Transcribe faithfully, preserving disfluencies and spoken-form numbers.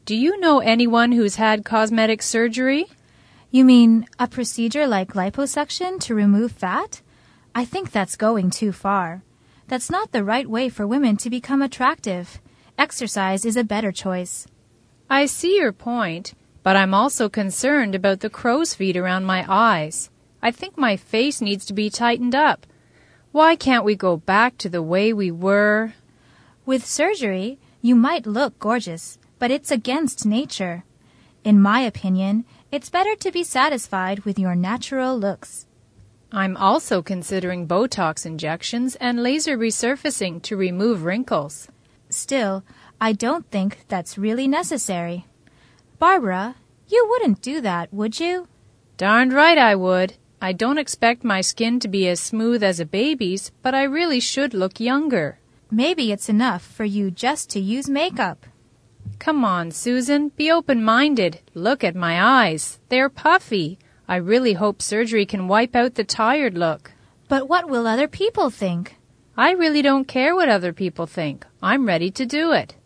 Do you know anyone who's had cosmetic surgery? You mean a procedure like liposuction to remove fat? I think that's going too far. That's not the right way for women to become attractive. Exercise is a better choice. I see your point, but I'm also concerned about the crow's feet around my eyes. I think my face needs to be tightened up. Why can't we go back to the way we were? With surgery, you might look gorgeous, but it's against nature. In my opinion, it's better to be satisfied with your natural looks. I'm also considering Botox injections and laser resurfacing to remove wrinkles. Still, I don't think that's really necessary. Barbara, you wouldn't do that, would you? Darned right I would. I don't expect my skin to be as smooth as a baby's, but I really should look younger. Maybe it's enough for you just to use makeup. Come on, Susan, be open-minded. Look at my eyes. They're puffy. I really hope surgery can wipe out the tired look. But what will other people think? I really don't care what other people think. I'm ready to do it.